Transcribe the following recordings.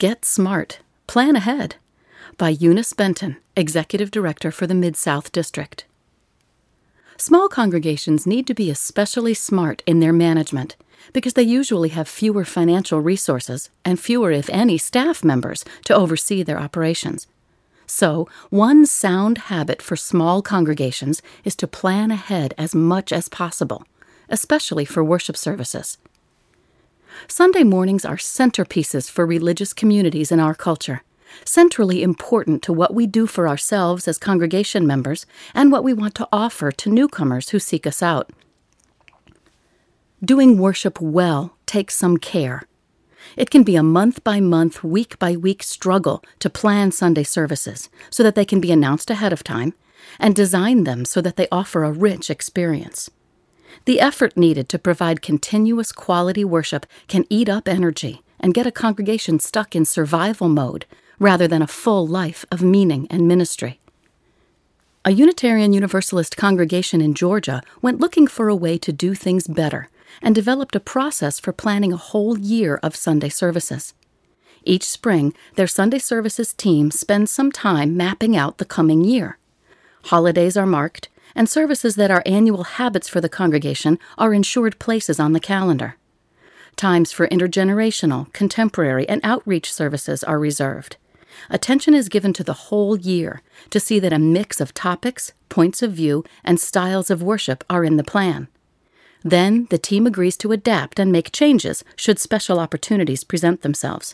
Get Smart. Plan Ahead by Eunice Benton, Executive Director for the Mid-South District. Small congregations need to be especially smart in their management because they usually have fewer financial resources and fewer, if any, staff members to oversee their operations. So, one sound habit for small congregations is to plan ahead as much as possible, especially for worship services. Sunday mornings are centerpieces for religious communities in our culture, centrally important to what we do for ourselves as congregation members and what we want to offer to newcomers who seek us out. Doing worship well takes some care. It can be a month-by-month, week-by-week struggle to plan Sunday services so that they can be announced ahead of time and design them so that they offer a rich experience. The effort needed to provide continuous quality worship can eat up energy and get a congregation stuck in survival mode rather than a full life of meaning and ministry. A Unitarian Universalist congregation in Georgia went looking for a way to do things better and developed a process for planning a whole year of Sunday services. Each spring, their Sunday services team spends some time mapping out the coming year. Holidays are marked, and services that are annual habits for the congregation are ensured places on the calendar. Times for intergenerational, contemporary, and outreach services are reserved. Attention is given to the whole year to see that a mix of topics, points of view, and styles of worship are in the plan. Then the team agrees to adapt and make changes should special opportunities present themselves.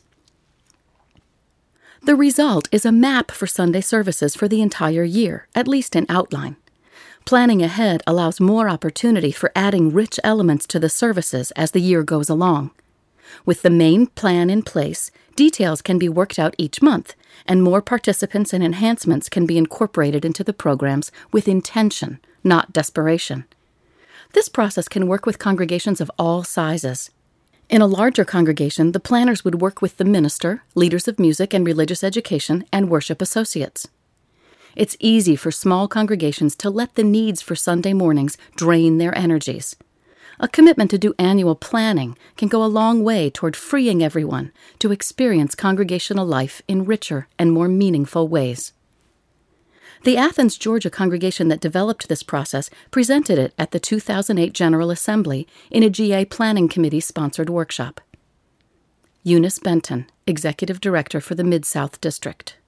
The result is a map for Sunday services for the entire year, at least in outline. Planning ahead allows more opportunity for adding rich elements to the services as the year goes along. With the main plan in place, details can be worked out each month, and more participants and enhancements can be incorporated into the programs with intention, not desperation. This process can work with congregations of all sizes. In a larger congregation, the planners would work with the minister, leaders of music and religious education, and worship associates. It's easy for small congregations to let the needs for Sunday mornings drain their energies. A commitment to do annual planning can go a long way toward freeing everyone to experience congregational life in richer and more meaningful ways. The Athens, Georgia congregation that developed this process presented it at the 2008 General Assembly in a GA Planning Committee-sponsored workshop. Eunice Benton, Executive Director for the Mid-South District.